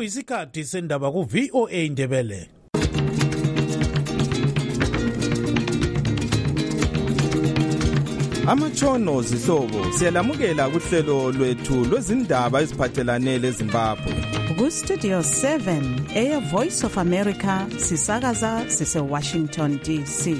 Kuyisikhathi sendaba ku VOA Ndebele. Amatshono zihlobo siyalamukela kuhlelo lwethu lwezindaba eziphathelane leZimbabwe. Ku Studio 7 Air Voice of America sisakaza sise Washington DC.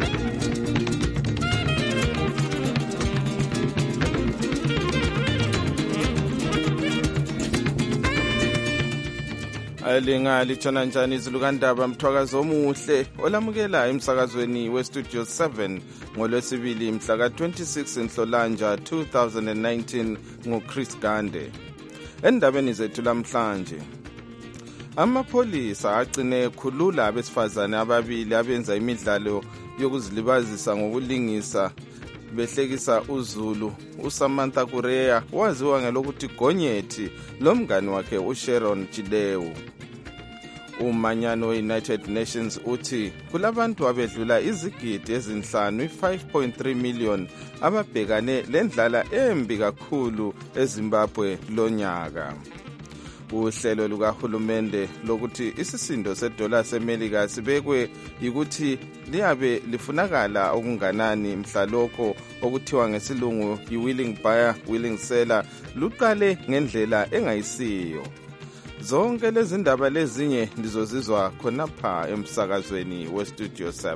Alinga litshona njani izilukandaba mthwakazo omuhle olamukela emsakazweni weStudio 7 ngolwesibili mhla ka-26 Nhlolanja 2019 nguChris Gande. Endabeni zethu lamhlanje, amapholisa agcine ekhulula abesifazane ababili abenza imidlalo yokuzilibazisa ngokulingisa behlekisa uZulu. uSamantha Kureya waziwa ngelokuthi Gonyethi lomngani wakhe uSharon Chidewu. Umanyano we-United Nations uthi kulabantu abedlula izigidi ezinhlanu 5.3 million ababhekane lendlala embi kakhulu eZimbabwe lonyaka. Uhlelo lukahulumende lokuthi isisindo sedola seMelika sibekwe ukuthi liyabe lifunakala okunganani mhla lokho okuthiwa ngesilungu yi-willing buyer willing seller luqale ngendlela engayisiyo. Zonke lezi ndaba lezinye ndizozizwa khonapha emsakazweni weStudio 7.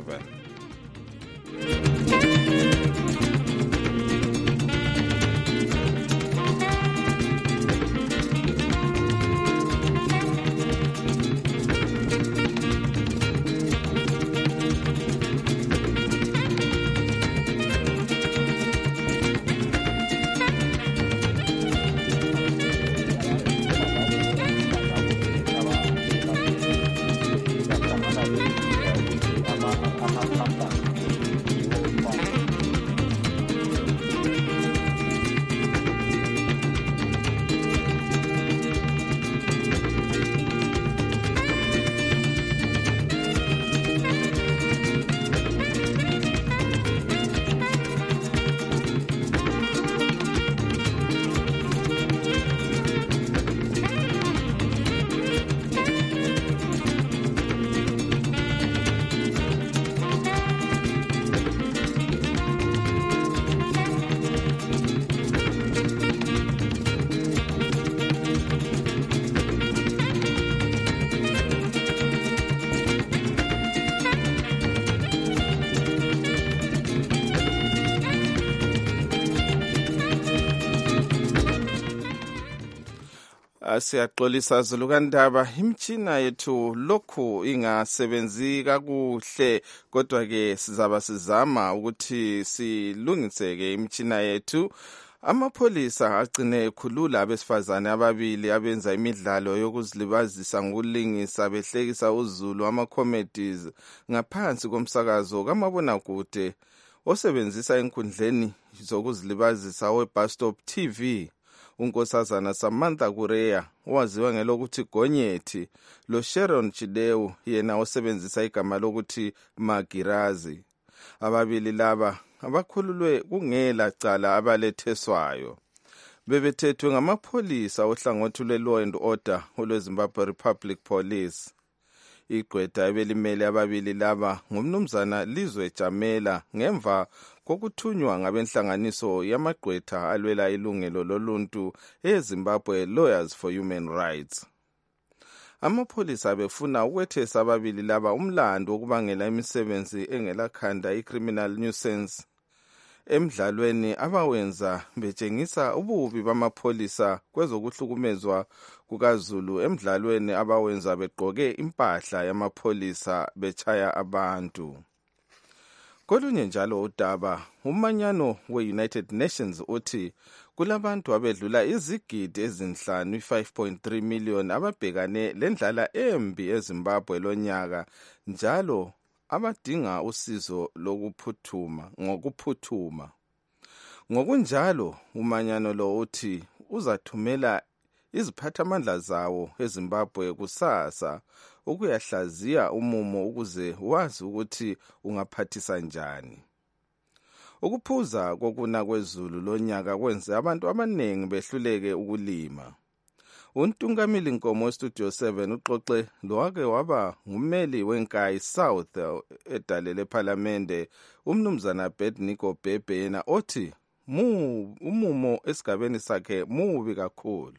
Siyaxolisa zilukandaba, imtshina yethu lokhu ingasebenzi kakuhle, kodwa ke sizaba sizama ukuthi silungiseke imtshina yethu. Amapholisa agcine ekhulula abesifazane ababili abenza imidlalo yokuzilibazisa ngokulingisa behlekisa uZulu ama-comedies ngaphansi komsakazo kamabonakude osebenzisa enkundleni zokuzilibazisa we-Bus Stop TV. Unkosazana Samantha Kureya waziwa ngelokuthi Gonyethi lo Sharon Chidewu yena osebenzisa igama lokuthi Magirazi. Ababili laba abakhululwe kungela cala abaletheswayo. Bebethethwe ngamapholisa ohlangothi lwe-Law and Order olweZimbabwe Republic Police. Igqwetha ebelimele ababili laba ngumnumzana Lizwe Jamela ngemva kokuthunywa ngabenhlanganiso yamagqwetha alwela ilungelo loluntu eZimbabwe Lawyers for Human Rights. Amapholisa befuna ukwethesa ababili laba umlando wokubangela imisebenzi engelakhanda i-criminal nuisance emdlalweni abawenza betshengisa ububi bamapholisa kwezokuhlukumezwa kukaZulu emdlalweni abawenza begqoke impahla yamapholisa betshaya abantu. Kolunye njalo udaba, umanyano we-United Nations uthi kulabantu abedlula izigidi ezinhlanu 5.3 million ababhekane lendlala embi eZimbabwe lonyaka njalo abadinga usizo ngokuphuthuma. Ngokunjalo umanyano lo uthi uzathumela iziphathamandla zawo eZimbabwe kusasa ukuyahlaziya umumo ukuze wazi ukuthi ungaphathisa njani. Ukuphuza kokuna kweZulu lonyaka kwenze abantu abaningi behluleke ukulima. Untungamili Nkomo weStudio 7 uxoxe lo wake waba ngummeli wenkayi South edalele ePhalamende umnumzana Abednego Bhebhe yena othi umumo esigabeni sakhe mubi kakhulu.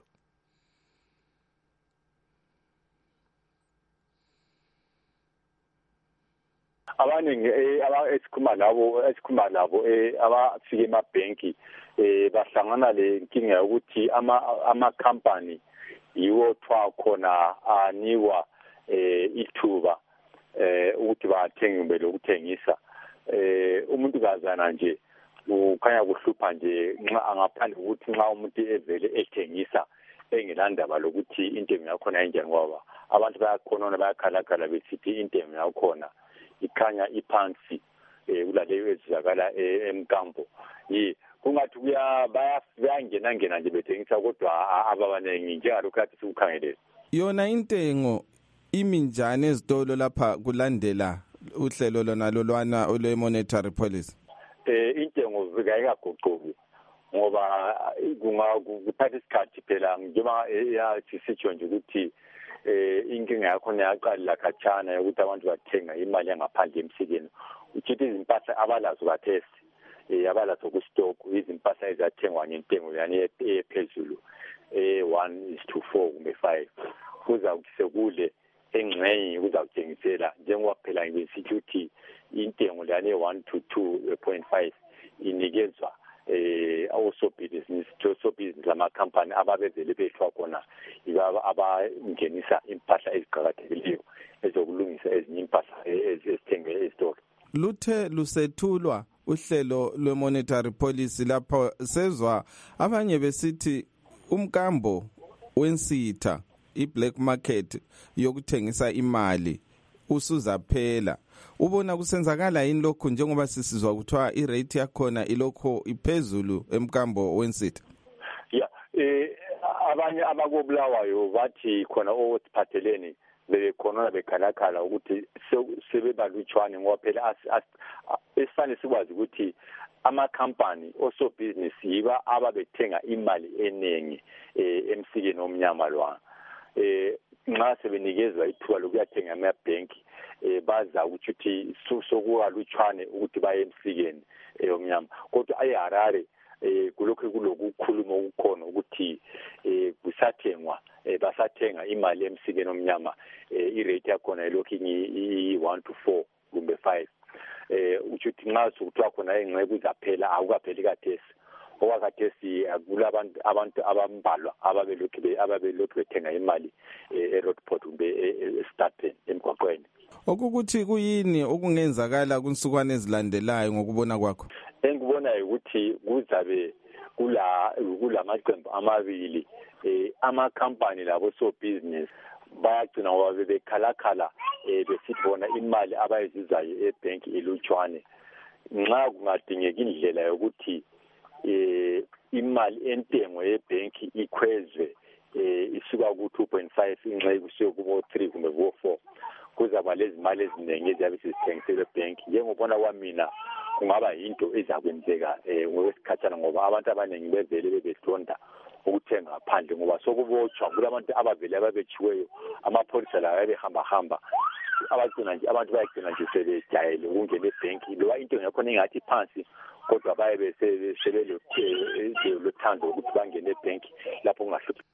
Abaningi esikhuma labo abafike emabhenki bahlangana le nkinga ukuthi ama company yiwo thwa khona anikwa ithuba ukuthi bathenge kumbe lokuthengisa umuntu kazana nje ukhanya kuhlupha nje nxa angaphandle ukuthi nxa umuntu evele ethengisa engelandaba lokuthi intengo yakhona enjani ngoba abantu bayakhonona bayakhalakhala besithi intengo yakhona ikhanya iphansi kulaleyo ezizakala emkambo kungathi bayangena nje bethengisa kodwa ababanengi njengalokhu kade sikukhangelele. Yona intengo iminjani ezitolo lapha kulandela uhlelo lona lolwana ole monetary policy? Intengo zikayikaguquki ngoba kuthatha isikhathi phela njengoba sisitsho nje ukuthi inkinga yakhona yaqala khatshana yokuthi abantu bathenga imali yangaphandle emsikeni uchithi izimpahla abalazo kathesi abalazo kustock izimpahla ezathengwa ngentengo yani ephezulu 1:4 kumbe 5 kuza ukuthi sekule engxenye kuzawuthengisela njengoba phela ngisithi ukuthi intengo yani 1 to 2.5 inikezwa osobusiness lamakhampani ababezele bethwa khona abangenisa impahla eziqakathekileyo ezokulungisa ezinye impahla ezithengwe ezitolo. Luthe lusethulwa uhlelo lwe-monetary policy lapho sezwa abanye besithi umkambo wensitha i-black market yokuthengisa imali usuzaphela. Ubona kusenzakala yini lokho njengoba sisizwa kuthiwa irate yakhona ilokho iphezulu emkambo wensitha? Abanye abakobulawayo bathi khona osiphatheleni bekhona bekhalakhala ukuthi sebebalutshwane ngoba phela esifane sikwazi ukuthi amakhampani osobhizinisi yiba ababethenga imali eningi emsikeni omnyama lwana nxa sebenikezwa ithuba lokuyathenga amabhenki baza ukuthi sokukalutshwane ukuthi baye emsikeni omnyama kodwa eHarare kulokhu kulokukhuluma ukukhona ukuthi kusathengwa basathenga imali emsikeni omnyama irate yakhona ilokhu i1 to 4 kumbe 5 ukuthi nxa sokuthiwa khona engxenye kuzaphela akukapheli kathesi okwakathesi abantu abambalwa ababelokhu bethenga imali eRoadport kumbe eStarpen emgwaqweni. Okukuthi kuyini okungenzakala kunsukwane ezilandelayo ngokubona kwakho? Engibona ukuthi kuzabe kulamaqembu amabili amakhampani labo so-business bayagcina ngoba bebekhalakhala besithi bona imali abayizuzayo ebhenki ilutshwane nxa kungadingeka indlela yokuthi imali entengo yebhenki ikhwezwe isuka ku-2.5 ingxenye kusiyo kubo-3 kumbe kubo-4 kuzaba lezi mali eziningi eziyabe sizithengisele ebhenki. Njengobona kwamina kungaba yinto ezakwenzeka ngokwesikhathana ngoba abantu abaningi bevele bebehlonda ukuthenga ngaphandle ngoba sokubotshwa kulabantu abavele ababetshiweyo amapholisa lawo ayebehamba abantu bayagcina nje sebejayele ukungena ebhenki loba intengo yakhona ingathi phansi kodwa baye sebelothando ukuthi bangene ebhenki lapho kungahluphi.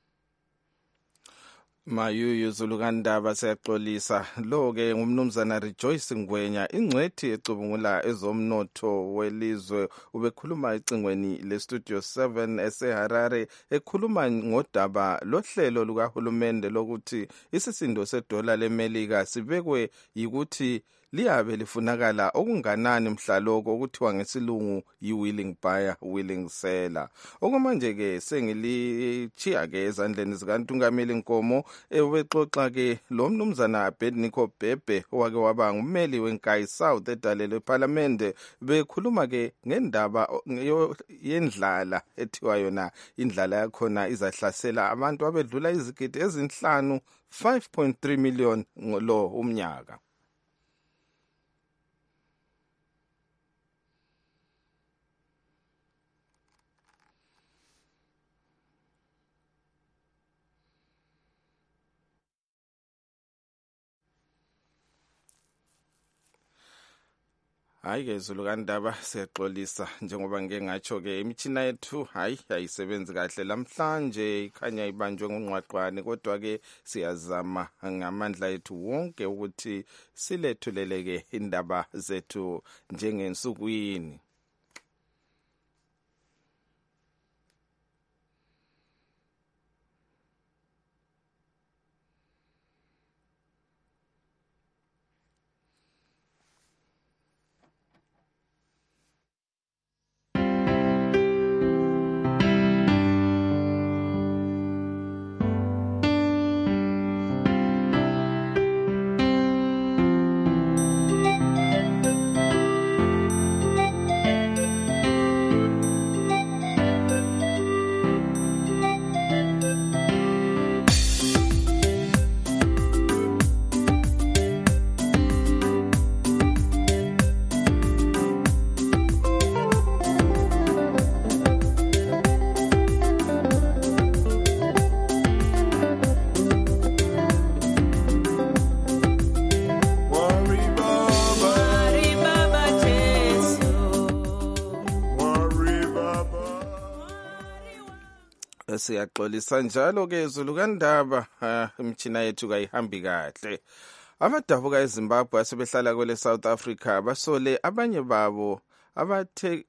Mayuyu Zulukandaba siyaxolisa lo-ke ngumnumzana Rejoice Ngwenya ingcwethi ecubungula ezomnotho welizwe ubekhuluma ecingweni leStudio 7 eseHarare ekhuluma ngodaba lohlelo lukahulumende lokuthi isisindo sedola leMelika sibekwe yikuthi liyabe lifunakala okunganani mhlaloko okuthiwa ngesilungu yi-willing buyer willing seller. Okwamanje-ke sengilichiya-ke ezandleni zikaNtungamili Nkomo ubexoxa-ke lo mnumzana Abednego Bhebhe owake waba ngummeli wenkayi South edalelwe ePhalamende bekhuluma-ke ngendaba yendlala ethiwa yona indlala yakhona izahlasela abantu abedlula izigidi ezinhlanu 5.3 million lo umnyaka. Hayi ke Zulu kaNdaba siyaxolisa njengoba ngeke ngatsho ke imitshina yethu ayisebenzi kahle namhlanje ikhanya ibanjwe ngungqwaqwane kodwa ke siyazama ngamandla ethu wonke ukuthi silethuleleke indaba zethu njengensukwini. Siyaxolisa njalo ke Zulu kaNdaba imitshina yethu kayihambi kahle. Abadabuka eZimbabwe asebehlala kwele South Africa basole abanye babo abathe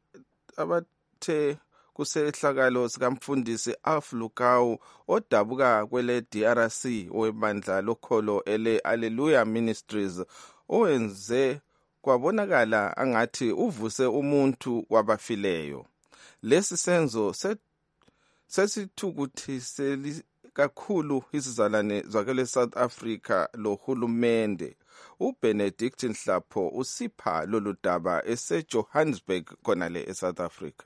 kusehlakalo sikamfundisi Alf Lukau odabuka kwele DRC owebandla lokholo ele Hallelujah Ministries owenze kwabonakala angathi uvuse umuntu wabafileyo. Lesi senzo sesithukuthise kakhulu izizalwane zakele South Africa lohulumende. uBenedict Nhlapho usipha lolu daba eseJohannesburg khonale eSouth Africa.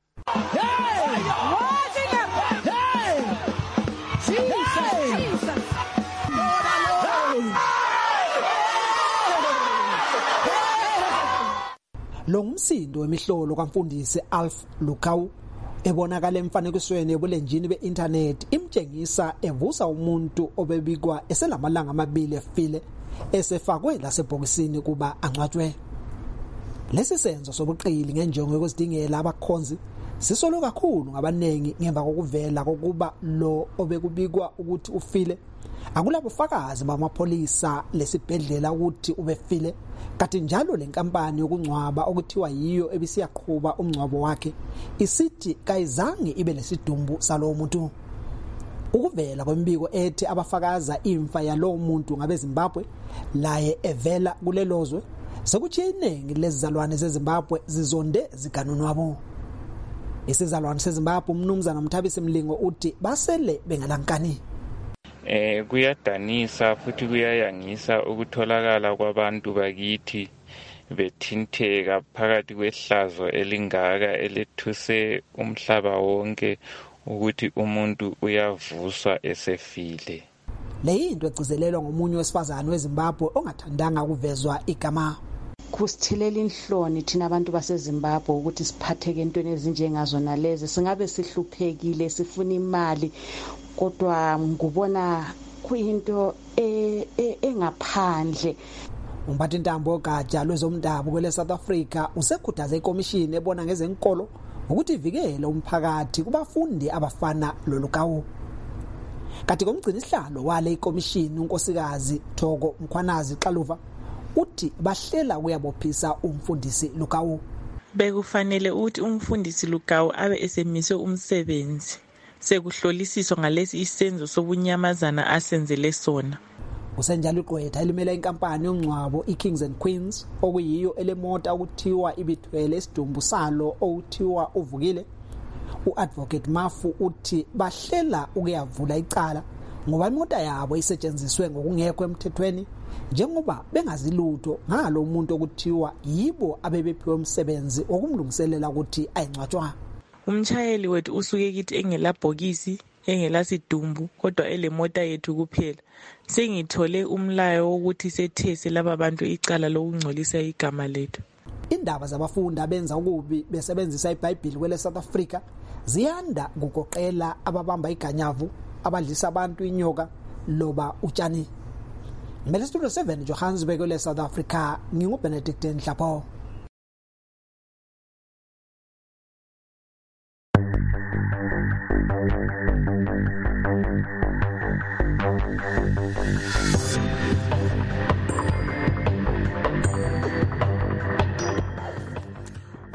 Lo ngumsindo wemihlolo kaMfundisi Alf Lukau ebonakala emfanekisweni ebulenjini be-internet imtshengisa evusa umuntu obebikwa eselamalanga amabili efile esefakwe lasebhokisini kuba angcwatshwe. Lesi senzo sobuqili ngenjongo yokuzidingela abakhonzi sisolo kakhulu ngabanengi ngemva kokuvela kokuba lo obekubikwa ukuthi ufile akulabufakazi bamapholisa lesibhedlela ukuthi ubefile, kanti njalo lenkampani yokungcwaba okuthiwa yiyo ebisiyaqhuba umngcwabo wakhe isithi kayizange ibe lesidumbu salowo muntu. Ukuvela kwembiko ethi abafakaza imfa yalowo muntu ngabeZimbabwe laye evela kulelozwe sekuthi iningi lezizalwane zeZimbabwe zizonde ziganunwabo. Isizalwane seZimbabwe umnumzana Mthabisi Mlingo uthi basele bengalankani. Kuyadanisa futhi kuyayangisa ukutholakala kwabantu bakithi bethinteka phakathi kwehlazo elingaka elethuse umhlaba wonke ukuthi umuntu uyavuswa esefile. Le into egcizelelwa ngomunye wesifazane weZimbabwe ongathandanga kuvezwa igama. Kusithilela inhloni thina abantu baseZimbabwe ukuthi siphatheke entweni ezinjengazo nalezi, singabe sihluphekile sifuna imali kodwa ngubona kuyinto engaphandle. Umphathi intambo ogatsha lwezomdabu kwele South Africa usekhuthaze ikomishini ebona ngezenkolo ukuthi ivikele umphakathi kubafundi abafana loLukau. Kanti komgcini isihlalo wale ikomishini unkosikazi Thoko Mkhwanazi Xaluva uthi bahlela kuyabophisa umfundisi Lukau. Bekufanele ukuthi umfundisi Lukau abe esemiswe umsebenzi sekuhlolisiswa ngalesi isenzo sobunyamazana asenzele sona. Usenjalo igqwetha elimela inkampani yomngcwabo iKings and Queens okuyiyo elemota ukuthiwa ibithwele isidumbu salo okuthiwa uvukile. uAdvocate Mafu uthi bahlela ukuyavula icala ngoba imota yabo isetshenziswe ngokungekho emthethweni njengoba bengazilutho ngalo umuntu okuthiwa yibo abebephiwe umsebenzi okumlungiselela ukuthi ayingcwatshwa. Umshayeli wethu usuke kithi engelabhokisi engelasidumbu kodwa elemota yethu kuphela. Sengithole umlayo ukuthi sethese laba bantu icala lokungcolisa igama lethu. Indaba zabafundi abenza ukubi besebenzisa iBhayibheli kwele South Africa ziyanda ngokuqela ababamba iganyavu abadlisa abantu inyoka loba utshani. Studio 7 Johannesburg kwele South Africa, nginguBenedict Nhlapho.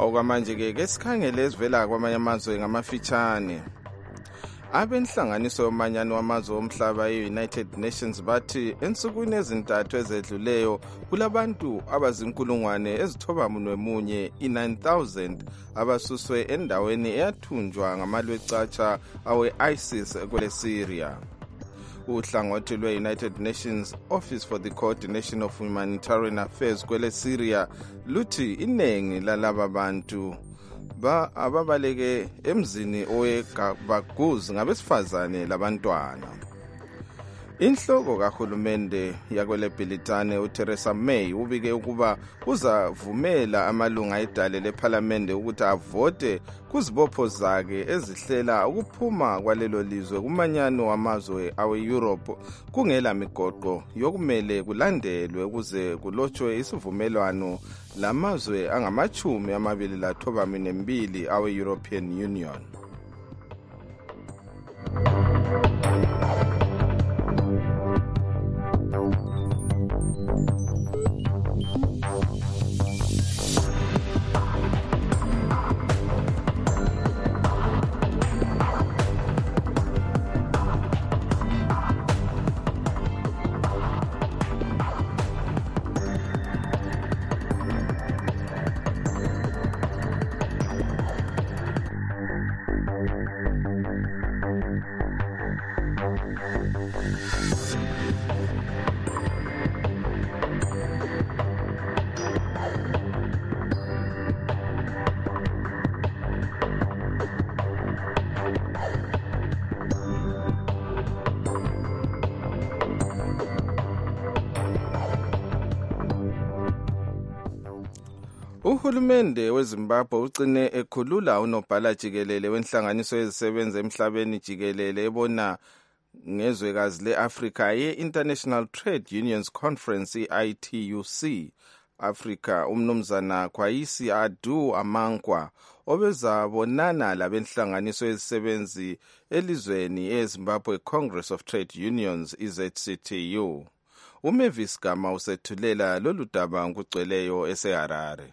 Okwamanje ke sikhangele esivela kwamanye amazwe ngamafitshane. Abenhlanganiso yomanyano wamazwe omhlaba e-United Nations bathi ensukwini ezintathu ezedluleyo kulabantu abazinkulungwane ezithobamunye 9,000 abasuswe endaweni eyathunjwa ngamalwecatsha awe-ISIS kwele Syria. Uhlangothi lwe-United Nations Office for the Coordination of Humanitarian Affairs kwele Syria luthi inengi lalaba bantu ababaleke emzini oweGabaguzi ngabesifazane labantwana. Inhloko kahulumende yakwele Britane uTheresa May ubike ukuba uzavumela amalunga edale leParliament ukuthi avote kuzibopho zakhe ezihlela ukuphuma kwalelo lizwe kumanyano wamazwe awe-Europe kungela migoqo yokumele kulandelwe ukuze kulotshwe isivumelwano lamazwe angama-22 awe-European Union. Uhulumende weZimbabwe ucine ekhulula unobhala jikelele wenhlanganiso yezisebenzi emhlabeni jikelele ebona ngezwekazi leAfrica ye-International Trade Unions Conference ITUC Africa umnumzana Kwayisi Adu Amankwa obezabonana labenhlanganiso yezisebenzi elizweni eZimbabwe Congress of Trade Unions ZCTU. Umavis Gama usethulela lolu daba ngugcweleyo eseHarare.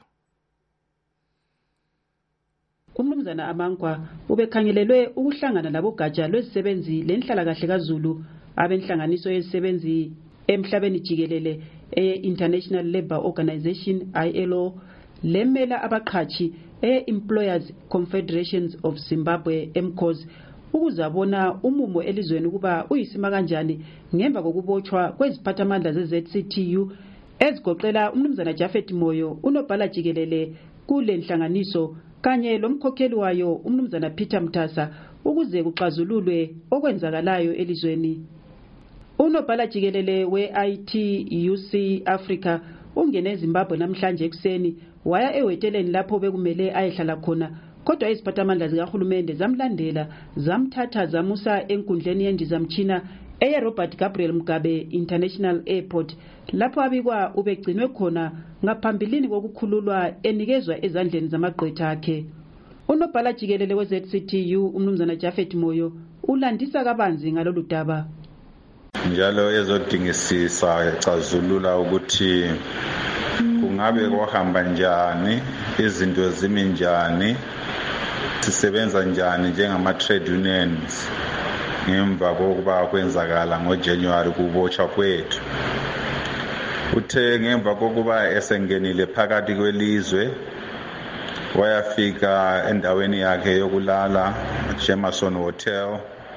Umnumzana Amankwa ubekhangelelwe ukuhlangana labogatsha lwezisebenzi lenhlalakahle kaZulu abenhlanganiso yezisebenzi emhlabeni jikelele e-International Labour Organization ILO lemela abaqhatshi e-Employers Confederations of Zimbabwe MCOS ukuzabona umumo elizweni kuba uyisima kanjani ngemva kokubotshwa kweziphathamandla ze-ZCTU ezigoqela umnumzana Jafet Moyo unobhala jikelele kule nhlanganiso kanye lomkhokheli wayo umnumzana Peter Mtasa ukuze kuxazululwe okwenzakalayo elizweni. Unobhala jikelele we-ITUC Africa ungene eZimbabwe namhlanje ekuseni waya eweteleni lapho bekumele ayehlala khona kodwa iziphathamandla zikahulumende zamlandela zamthatha zamusa enkundleni yendizamtshina eye-Robert Gabriel Mugabe International Airport lapho abikwa ubegcinwe khona ngaphambilini kokukhululwa enikezwa ezandleni zamagqwetha akhe. Unobhala jikelele we-ZCTU umnumzana Jafet Moyo ulandisa kabanzi ngalolu daba. Njalo ezodingisisa ecazulula ukuthi kungabe kwahamba njani, izinto zimi njani, sisebenza njani njengama-trade unions ngemva kokuba kwenzakala ngoJanuary kubotshwa kwethu. Uthe ngemva kokuba esengenile phakathi kwelizwe wayafika endaweni yakhe yokulala Jameson Hotel,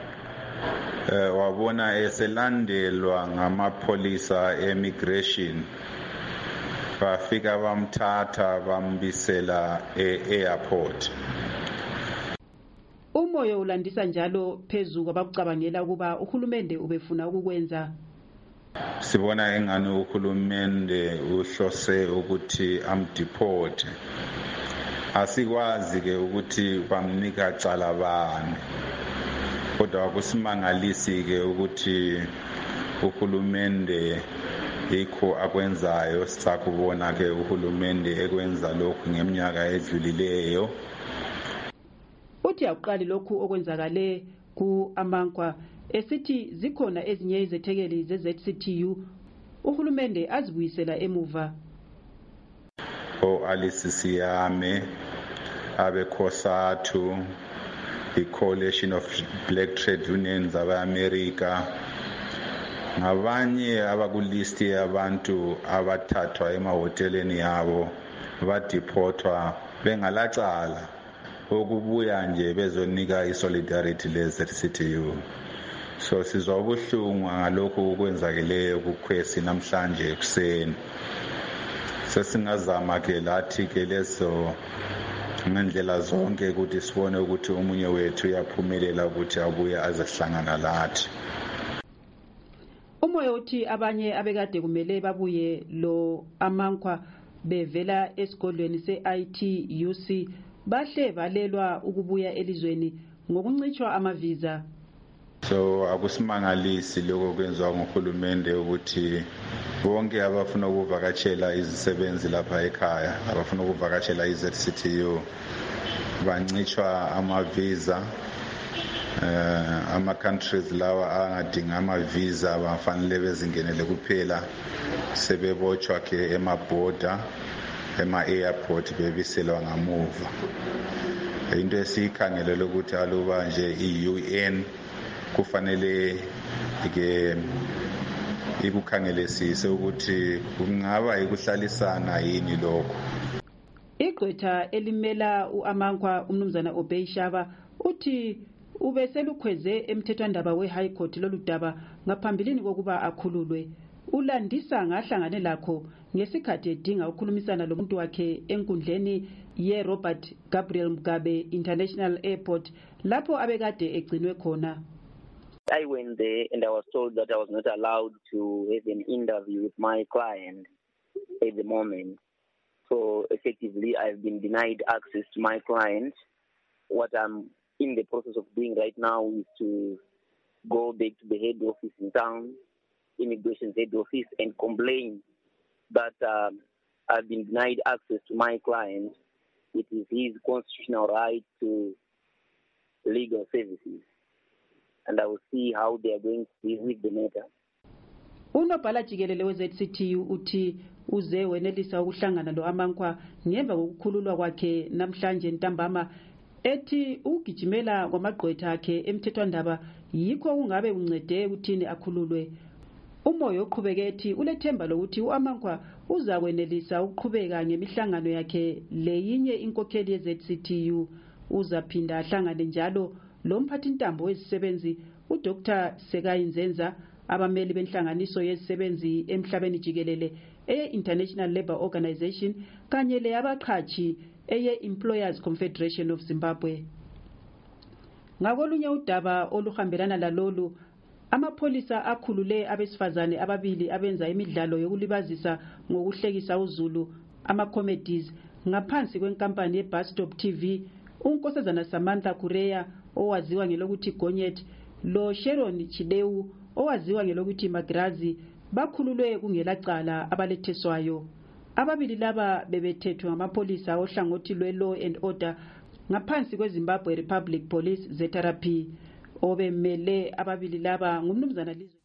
wabona eselandelwa ngamapholisa e-immigration, bafika bamthatha bambisela e-airport. Umoyo ulandisa njalo phezu kwabakucabangela ukuba uhulumende ubefuna ukukwenza. Sibona engani uhulumende uhlose ukuthi amdeport. Asikwazi ke ukuthi bamnika cala bani. Kodwa akusimangalisi ke ukuthi uhulumende yikho akwenzayo. Sisakubona ke uhulumende ekwenza lokhu ngeminyaka edlulileyo. Uthi aqali lokhu okwenzakale ku-Amankwa esithi zikhona ezinye izethekeli ze-ZCTU uhulumende azibuyisela emuva. Alice Siyame abe-COSATU, i-Coalition of Black Trade Unions aba-America, ngabanye abakulisti yabantu abathathwa emahoteleni yabo badiphotwa bengalacala ukubuya nje bezonika isolidarity le-ZCTU. So sizwa ubuhlungu ngalokhu okwenzakeleyo kukhwesi namhlanje ekuseni. Sesingazama ke lathi ke lezo ngendlela zonke ukuthi sibone ukuthi umunye wethu uyaphumelela ukuthi abuye azehlangana lathi. Umoya uthi abanye abekade kumele babuye lo amankwa bevela esigodlweni se-ITUC bahle balelwa ukubuya elizweni ngokuncitshwa amavisa. So akusimangalisi lokho kwenziwa nguhulumende ukuthi bonke abafuna ukuvakashela izisebenzi lapha ekhaya, abafuna ukuvakashela iZCTU bancitshwa amavisa. Ama-countries lawa angadinga amavisa bafanele bezingenele kuphela, sebebotshwa ke emaborder, ema-airport bebiselwa ngamuva. Into esiyikhangelele ukuthi aluba nje i-UN kufanele ke ikukhangelisise ukuthi kungaba ikuhlalisana yini lokho. Igqwetha elimela uAmankwa umnumzana Obey Shaba uthi ubeselukhweze emthethwandaba we-High Court loludaba ngaphambilini kokuba akhululwe. Ulandisa ngahlangane lakho ngesikhathi edinga ukukhulumisana lomuntu wakhe enkundleni ye-Robert Gabriel Mugabe International Airport lapho abekade egcinwe khona. I went there and I was told that I was not allowed to have an interview with my client at the moment. So effectively, I've been denied access to my client. What I'm in the process of doing right now is to go back to the head office in town, immigration head office, and complain that I've been denied access to my client. It is his constitutional right to legal services. And I will see how they are going to deal with the matter. Unobhala jikelele we-ZCTU uthi uze wenelisa ukuhlangana lo Amankwa ngemva kokukhululwa kwakhe namhlanje ntambama, ethi ugijimela kwamagqwetha akhe emthethwandaba yikho kungabe uncede ukuthini akhululwe. Umoya oqhubeke ethi ulethemba lokuthi uAmankwa uzakwenelisa ukuqhubeka ngemihlangano yakhe leyinye inkokheli ye-ZCTU. Uzaphinda ahlangane njalo lo mphathintambo wezisebenzi uDr Sekayi Nzenza, abameli benhlanganiso yezisebenzi emhlabeni jikelele eye-International Labour Organization kanye leyabaqhatshi eye-Employers Confederation of Zimbabwe. Ngakolunye udaba oluhambelana lalolu, amapholisa akhulule abesifazane ababili abenza imidlalo yokulibazisa ngokuhlekisa uzulu, ama-comedies, ngaphansi kwenkampani ye-Bus Stop TV, unkosazana Samantha Kureya owaziwa ngelokuthi Gonyet lo Sharon Chidewu owaziwa ngelokuthi Magrazi bakhululwe kungelacala abaletheswayo. Ababili laba bebethethwe ngamapolisa ohlangothi lwe-Law and Order ngaphansi kweZimbabwe Republic Police ZRP. Obemele ababili laba ngumnumzana Lizwe.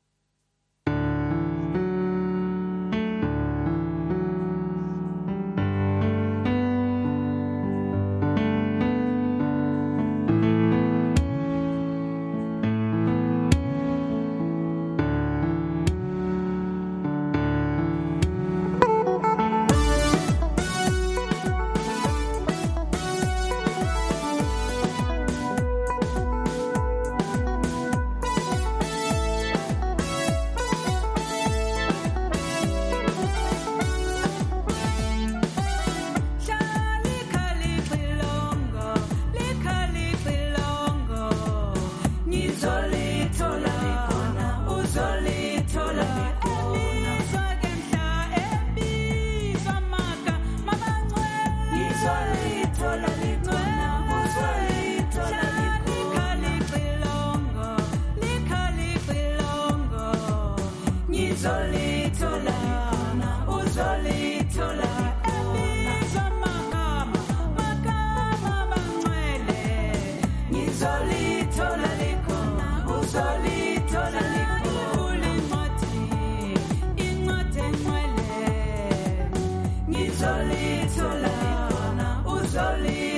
Uzolithola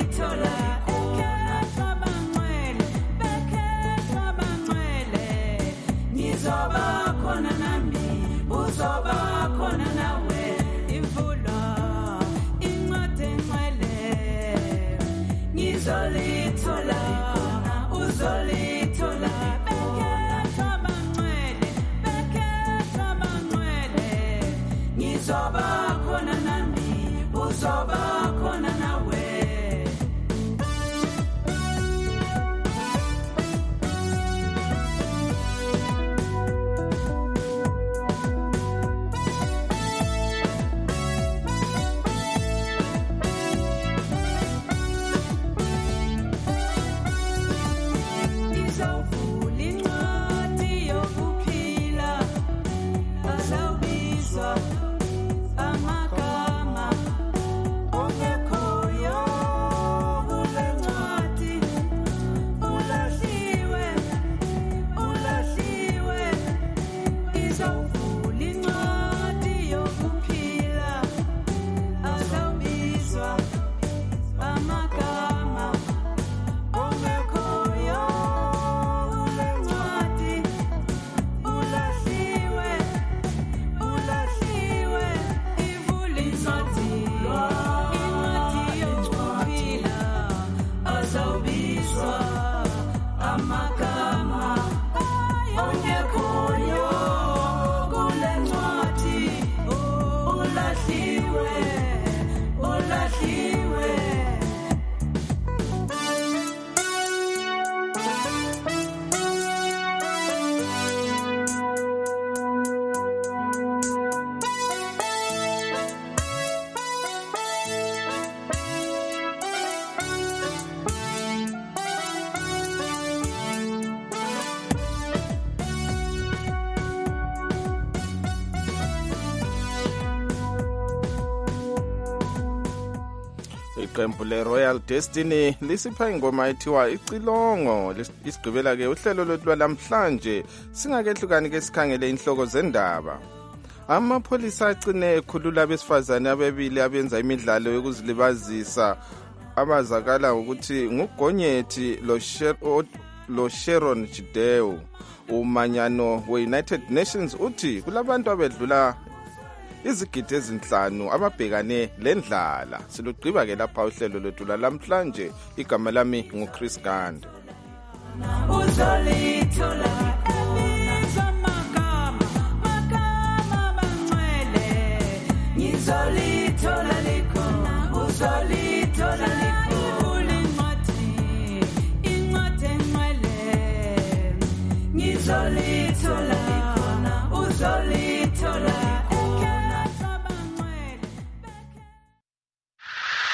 uzolithola uzolithola bekhetha manqwele ngizoba khona nami uzoba khona nawe iqembu le-Royal Destiny lisipha ingoma ethiwa icilongo. Isigqibela-ke uhlelo lwethu lwalamhlanje singakehlukani-ke sikhangele inhloko zendaba. Amapholisa agcine ekhulula abesifazane ababili abenza imidlalo yokuzilibazisa abazakala ngokuthi nguGonyethi lo Sharon Jideu. Umanyano we-United Nations uthi kulabantu abedlula izigidi ezinhlanu ababhekane lendlala. Silugqiba-ke lapha uhlelo lwethu lamhlanje. Igama lami nguChris Ganda. Uzolithola likhona uzolithola likhona incwadi engcwele ngizolithola likhona uzolithola